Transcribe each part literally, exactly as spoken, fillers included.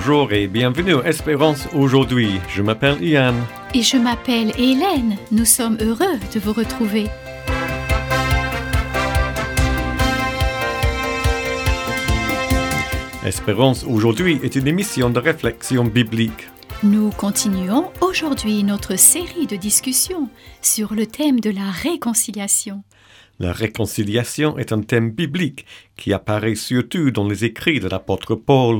Bonjour et bienvenue à Espérance aujourd'hui. Je m'appelle Ian. Et je m'appelle Hélène. Nous sommes heureux de vous retrouver. Espérance aujourd'hui est une émission de réflexion biblique. Nous continuons aujourd'hui notre série de discussions sur le thème de la réconciliation. La réconciliation est un thème biblique qui apparaît surtout dans les écrits de l'apôtre Paul.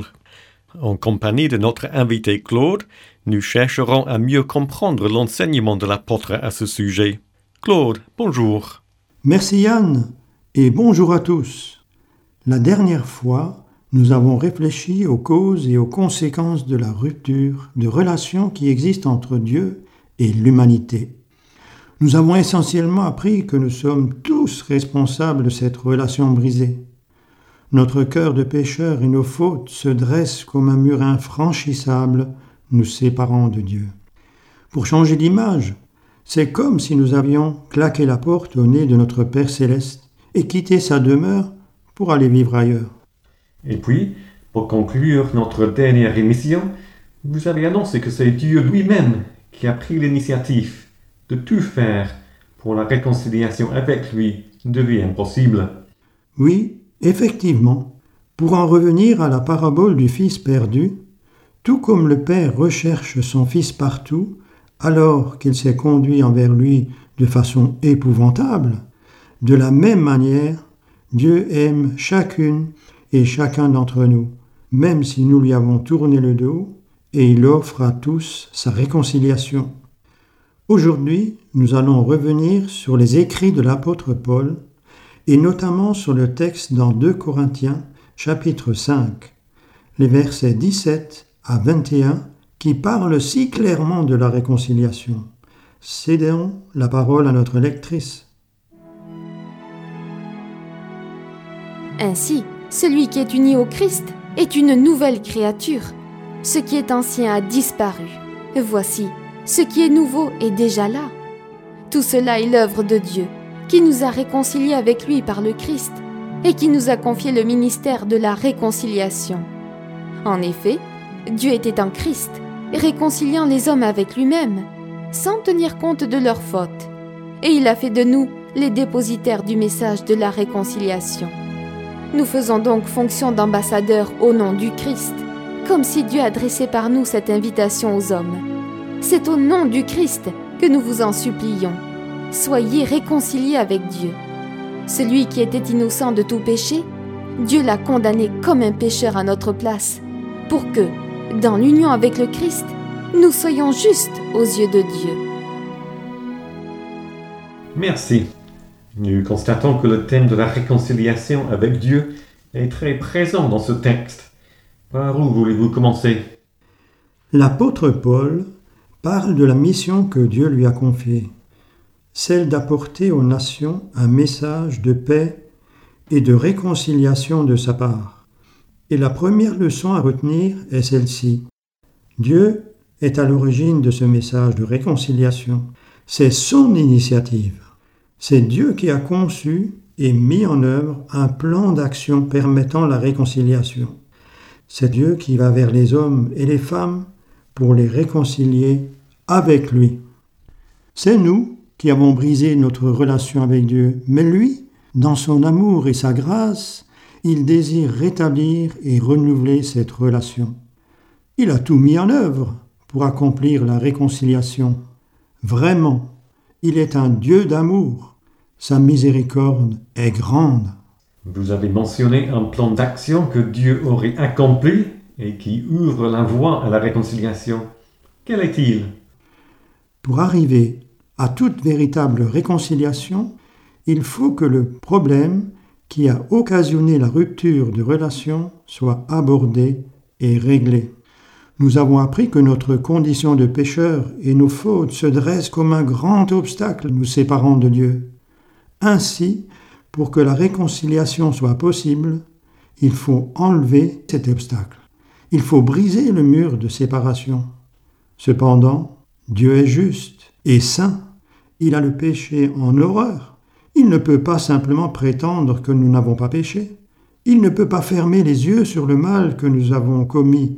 En compagnie de notre invité Claude, nous chercherons à mieux comprendre l'enseignement de l'apôtre à ce sujet. Claude, bonjour. Merci Yann, et bonjour à tous. La dernière fois, nous avons réfléchi aux causes et aux conséquences de la rupture de relations qui existent entre Dieu et l'humanité. Nous avons essentiellement appris que nous sommes tous responsables de cette relation brisée. Notre cœur de pécheur et nos fautes se dressent comme un mur infranchissable nous séparant de Dieu. Pour changer d'image, c'est comme si nous avions claqué la porte au nez de notre Père céleste et quitté sa demeure pour aller vivre ailleurs. Et puis, pour conclure notre dernière émission, vous avez annoncé que c'est Dieu lui-même qui a pris l'initiative de tout faire pour la réconciliation avec lui devient possible. Oui, effectivement, pour en revenir à la parabole du fils perdu, tout comme le père recherche son fils partout, alors qu'il s'est conduit envers lui de façon épouvantable, de la même manière, Dieu aime chacune et chacun d'entre nous, même si nous lui avons tourné le dos, et il offre à tous sa réconciliation. Aujourd'hui, nous allons revenir sur les écrits de l'apôtre Paul, et notamment sur le texte dans deux Corinthiens, chapitre cinq, les versets dix-sept à vingt et un, qui parlent si clairement de la réconciliation. Cédons la parole à notre lectrice. Ainsi, celui qui est uni au Christ est une nouvelle créature. Ce qui est ancien a disparu. Voici, ce qui est nouveau est déjà là. Tout cela est l'œuvre de Dieu, qui nous a réconciliés avec lui par le Christ et qui nous a confié le ministère de la réconciliation. En effet, Dieu était en Christ, réconciliant les hommes avec lui-même, sans tenir compte de leurs fautes. Et il a fait de nous les dépositaires du message de la réconciliation. Nous faisons donc fonction d'ambassadeurs au nom du Christ, comme si Dieu adressait par nous cette invitation aux hommes. C'est au nom du Christ que nous vous en supplions. Soyez réconciliés avec Dieu. Celui qui était innocent de tout péché, Dieu l'a condamné comme un pécheur à notre place, pour que, dans l'union avec le Christ, nous soyons justes aux yeux de Dieu. Merci. Nous constatons que le thème de la réconciliation avec Dieu est très présent dans ce texte. Par où voulez-vous commencer ? L'apôtre Paul parle de la mission que Dieu lui a confiée, celle d'apporter aux nations un message de paix et de réconciliation de sa part. Et la première leçon à retenir est celle-ci. Dieu est à l'origine de ce message de réconciliation. C'est son initiative. C'est Dieu qui a conçu et mis en œuvre un plan d'action permettant la réconciliation. C'est Dieu qui va vers les hommes et les femmes pour les réconcilier avec lui. C'est nous qui avons brisé notre relation avec Dieu, mais lui, dans son amour et sa grâce, il désire rétablir et renouveler cette relation. Il a tout mis en œuvre pour accomplir la réconciliation. Vraiment, il est un Dieu d'amour. Sa miséricorde est grande. Vous avez mentionné un plan d'action que Dieu aurait accompli et qui ouvre la voie à la réconciliation. Quel est-il ? Pour arriver à toute véritable réconciliation, il faut que le problème qui a occasionné la rupture de relation soit abordé et réglé. Nous avons appris que notre condition de pécheur et nos fautes se dressent comme un grand obstacle nous séparant de Dieu. Ainsi, pour que la réconciliation soit possible, il faut enlever cet obstacle. Il faut briser le mur de séparation. Cependant, Dieu est juste et saint. Il a le péché en horreur. Il ne peut pas simplement prétendre que nous n'avons pas péché. Il ne peut pas fermer les yeux sur le mal que nous avons commis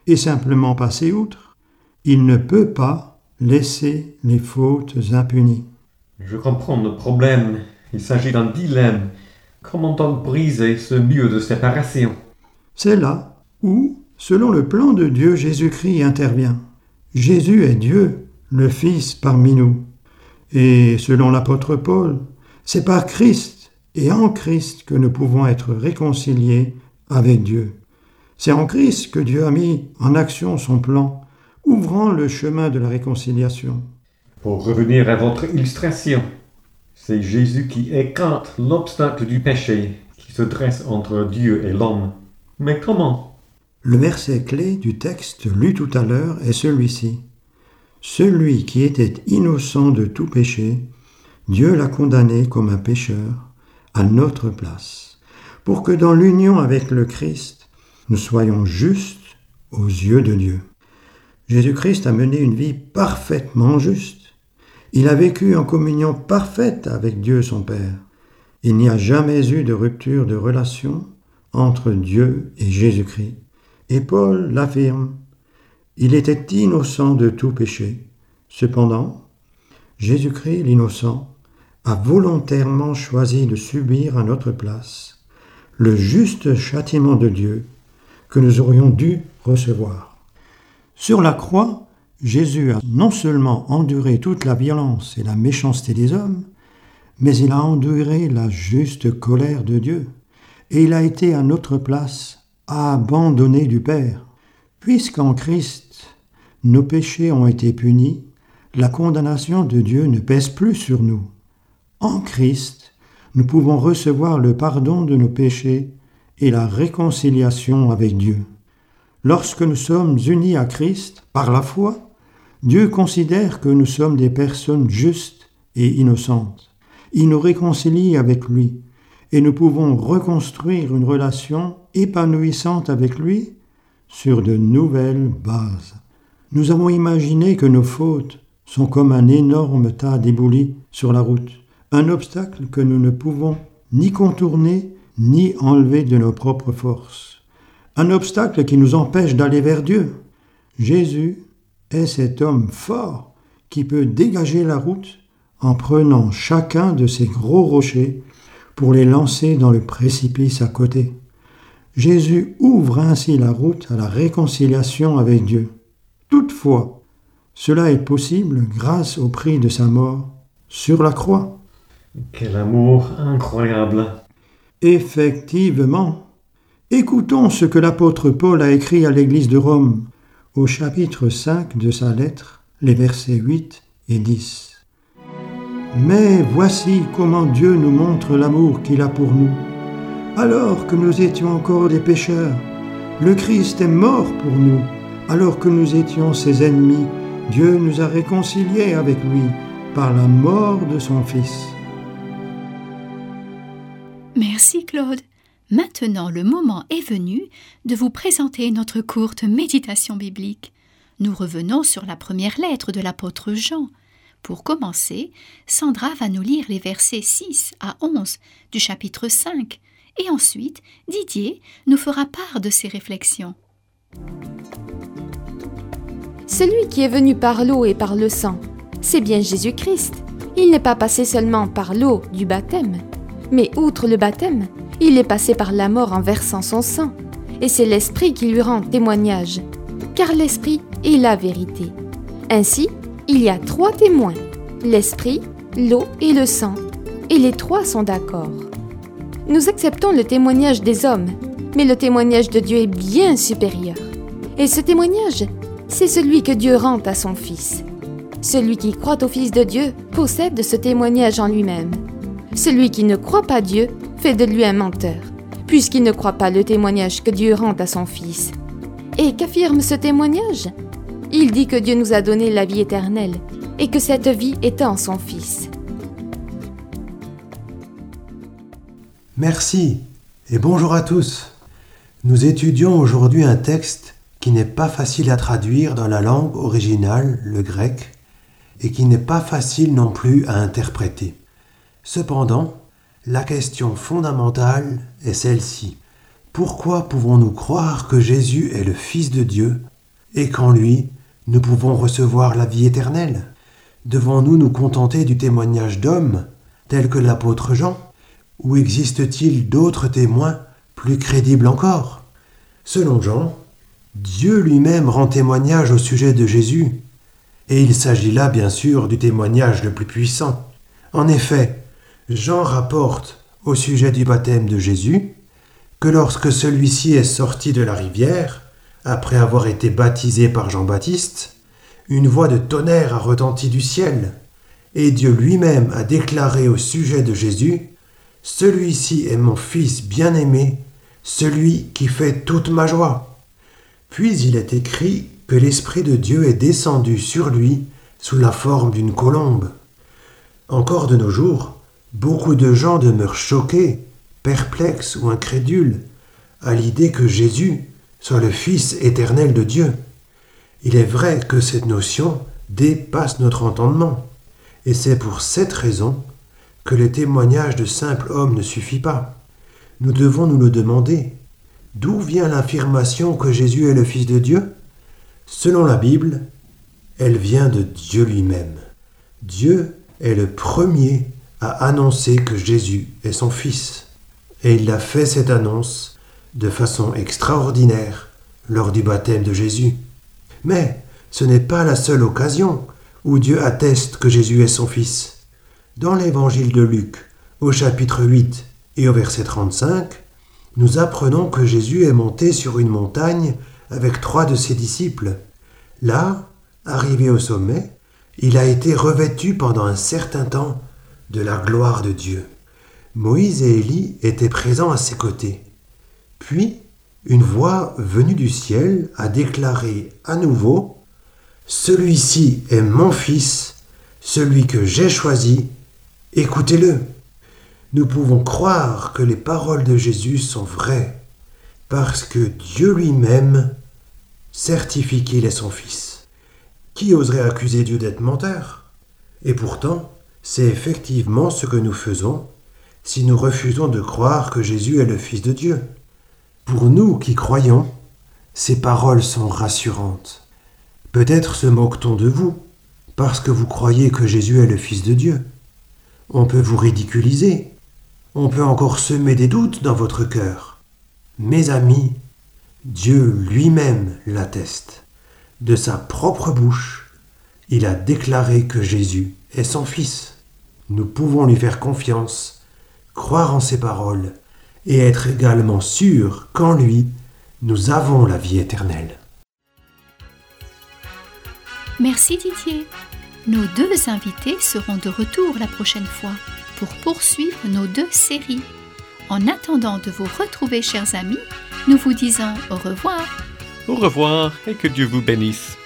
et simplement passer outre. Il ne peut pas laisser les fautes impunies. Je comprends le problème. Il s'agit d'un dilemme. Comment donc briser ce mur de séparation? C'est là où, selon le plan de Dieu, Jésus-Christ intervient. Jésus est Dieu, le Fils parmi nous. Et selon l'apôtre Paul, c'est par Christ et en Christ que nous pouvons être réconciliés avec Dieu. C'est en Christ que Dieu a mis en action son plan, ouvrant le chemin de la réconciliation. Pour revenir à votre illustration, c'est Jésus qui écarte l'obstacle du péché qui se dresse entre Dieu et l'homme. Mais comment? Le verset clé du texte lu tout à l'heure est celui-ci. Celui qui était innocent de tout péché, Dieu l'a condamné comme un pécheur à notre place, pour que dans l'union avec le Christ, nous soyons justes aux yeux de Dieu. Jésus-Christ a mené une vie parfaitement juste. Il a vécu en communion parfaite avec Dieu son Père. Il n'y a jamais eu de rupture de relation entre Dieu et Jésus-Christ. Et Paul l'affirme. Il était innocent de tout péché. Cependant, Jésus-Christ, l'innocent, a volontairement choisi de subir à notre place le juste châtiment de Dieu que nous aurions dû recevoir. Sur la croix, Jésus a non seulement enduré toute la violence et la méchanceté des hommes, mais il a enduré la juste colère de Dieu, et il a été à notre place abandonné du Père. Puisqu'en Christ, nos péchés ont été punis, la condamnation de Dieu ne pèse plus sur nous. En Christ, nous pouvons recevoir le pardon de nos péchés et la réconciliation avec Dieu. Lorsque nous sommes unis à Christ par la foi, Dieu considère que nous sommes des personnes justes et innocentes. Il nous réconcilie avec lui et nous pouvons reconstruire une relation épanouissante avec lui sur de nouvelles bases. Nous avons imaginé que nos fautes sont comme un énorme tas d'éboulis sur la route, un obstacle que nous ne pouvons ni contourner ni enlever de nos propres forces, un obstacle qui nous empêche d'aller vers Dieu. Jésus est cet homme fort qui peut dégager la route en prenant chacun de ces gros rochers pour les lancer dans le précipice à côté. Jésus ouvre ainsi la route à la réconciliation avec Dieu. Toutefois, cela est possible grâce au prix de sa mort sur la croix. Quel amour incroyable! Effectivement. Écoutons ce que l'apôtre Paul a écrit à l'église de Rome, au chapitre cinq de sa lettre, les versets huit et dix. « Mais voici comment Dieu nous montre l'amour qu'il a pour nous. Alors que nous étions encore des pécheurs, le Christ est mort pour nous. Alors que nous étions ses ennemis, Dieu nous a réconciliés avec lui par la mort de son Fils. » Merci Claude. Maintenant, le moment est venu de vous présenter notre courte méditation biblique. Nous revenons sur la première lettre de l'apôtre Jean. Pour commencer, Sandra va nous lire les versets six à onze du chapitre cinq et ensuite Didier nous fera part de ses réflexions. Celui qui est venu par l'eau et par le sang, c'est bien Jésus-Christ. Il n'est pas passé seulement par l'eau du baptême, mais outre le baptême, il est passé par la mort en versant son sang, et c'est l'Esprit qui lui rend témoignage, car l'Esprit est la vérité. Ainsi, il y a trois témoins, l'Esprit, l'eau et le sang, et les trois sont d'accord. Nous acceptons le témoignage des hommes, mais le témoignage de Dieu est bien supérieur. Et ce témoignage, c'est celui que Dieu rend à son Fils. Celui qui croit au Fils de Dieu possède ce témoignage en lui-même. Celui qui ne croit pas Dieu fait de lui un menteur, puisqu'il ne croit pas le témoignage que Dieu rend à son Fils. Et qu'affirme ce témoignage ? Il dit que Dieu nous a donné la vie éternelle, et que cette vie est en son Fils. Merci, et bonjour à tous. Nous étudions aujourd'hui un texte qui n'est pas facile à traduire dans la langue originale, le grec, et qui n'est pas facile non plus à interpréter. Cependant, la question fondamentale est celle-ci. Pourquoi pouvons-nous croire que Jésus est le Fils de Dieu et qu'en lui, nous pouvons recevoir la vie éternelle. Devons-nous nous contenter du témoignage d'hommes, tels que l'apôtre Jean, ou existe-t-il d'autres témoins plus crédibles encore? Selon Jean, Dieu lui-même rend témoignage au sujet de Jésus, et il s'agit là bien sûr du témoignage le plus puissant. En effet, Jean rapporte au sujet du baptême de Jésus que lorsque celui-ci est sorti de la rivière, après avoir été baptisé par Jean-Baptiste, une voix de tonnerre a retenti du ciel, et Dieu lui-même a déclaré au sujet de Jésus « Celui-ci est mon Fils bien-aimé, celui qui fait toute ma joie. » Puis il est écrit que l'Esprit de Dieu est descendu sur lui sous la forme d'une colombe. Encore de nos jours, beaucoup de gens demeurent choqués, perplexes ou incrédules à l'idée que Jésus soit le Fils éternel de Dieu. Il est vrai que cette notion dépasse notre entendement, et c'est pour cette raison que le témoignage de simples hommes ne suffit pas. Nous devons nous le demander. D'où vient l'affirmation que Jésus est le Fils de Dieu? Selon la Bible, elle vient de Dieu lui-même. Dieu est le premier à annoncer que Jésus est son Fils. Et il a fait cette annonce de façon extraordinaire lors du baptême de Jésus. Mais ce n'est pas la seule occasion où Dieu atteste que Jésus est son Fils. Dans l'évangile de Luc, au chapitre huit et au verset trente-cinq, nous apprenons que Jésus est monté sur une montagne avec trois de ses disciples. Là, arrivé au sommet, il a été revêtu pendant un certain temps de la gloire de Dieu. Moïse et Élie étaient présents à ses côtés. Puis, une voix venue du ciel a déclaré à nouveau « Celui-ci est mon Fils, celui que j'ai choisi, écoutez-le ». Nous pouvons croire que les paroles de Jésus sont vraies, parce que Dieu lui-même certifie qu'il est son Fils. Qui oserait accuser Dieu d'être menteur? Et pourtant, c'est effectivement ce que nous faisons si nous refusons de croire que Jésus est le Fils de Dieu. Pour nous qui croyons, ces paroles sont rassurantes. Peut-être se moque-t-on de vous, parce que vous croyez que Jésus est le Fils de Dieu. On peut vous ridiculiser, on peut encore semer des doutes dans votre cœur. Mes amis, Dieu lui-même l'atteste. De sa propre bouche, il a déclaré que Jésus est son Fils. Nous pouvons lui faire confiance, croire en ses paroles et être également sûrs qu'en lui, nous avons la vie éternelle. Merci Didier. Nos deux invités seront de retour la prochaine fois pour poursuivre nos deux séries. En attendant de vous retrouver, chers amis, nous vous disons au revoir. Au revoir et que Dieu vous bénisse.